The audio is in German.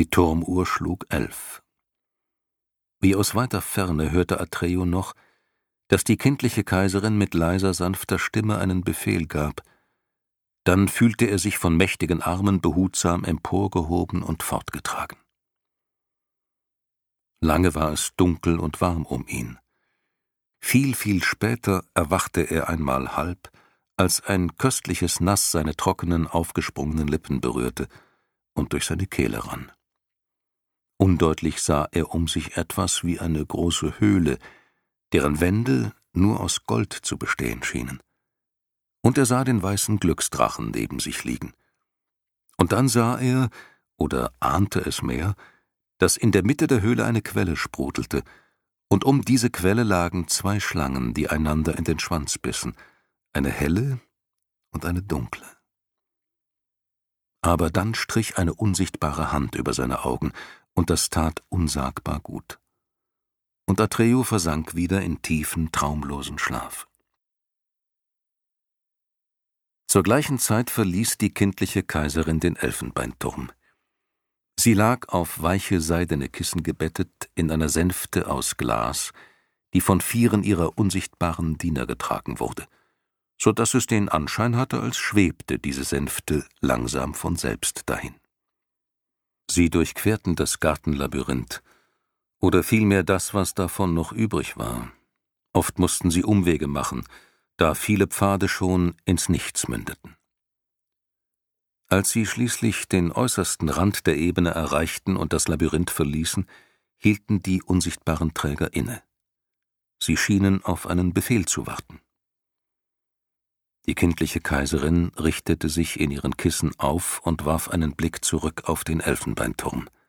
Die Turmuhr schlug 11. Wie aus weiter Ferne hörte Atreo noch, dass die kindliche Kaiserin mit leiser, sanfter Stimme einen Befehl gab. Dann fühlte er sich von mächtigen Armen behutsam emporgehoben und fortgetragen. Lange war es dunkel und warm um ihn. Viel, viel später erwachte er einmal halb, als ein köstliches Nass seine trockenen, aufgesprungenen Lippen berührte und durch seine Kehle rann. Undeutlich sah er um sich etwas wie eine große Höhle, deren Wände nur aus Gold zu bestehen schienen. Und er sah den weißen Glücksdrachen neben sich liegen. Und dann sah er, oder ahnte es mehr, dass in der Mitte der Höhle eine Quelle sprudelte, und um diese Quelle lagen 2 Schlangen, die einander in den Schwanz bissen, eine helle und eine dunkle. Aber dann strich eine unsichtbare Hand über seine Augen, und das tat unsagbar gut. Und Atreo versank wieder in tiefen, traumlosen Schlaf. Zur gleichen Zeit verließ die kindliche Kaiserin den Elfenbeinturm. Sie lag auf weiche seidene Kissen gebettet in einer Sänfte aus Glas, die von 4 ihrer unsichtbaren Diener getragen wurde, so dass es den Anschein hatte, als schwebte diese Sänfte langsam von selbst dahin. Sie durchquerten das Gartenlabyrinth, oder vielmehr das, was davon noch übrig war. Oft mussten sie Umwege machen, da viele Pfade schon ins Nichts mündeten. Als sie schließlich den äußersten Rand der Ebene erreichten und das Labyrinth verließen, hielten die unsichtbaren Träger inne. Sie schienen auf einen Befehl zu warten. Die kindliche Kaiserin richtete sich in ihren Kissen auf und warf einen Blick zurück auf den Elfenbeinturm.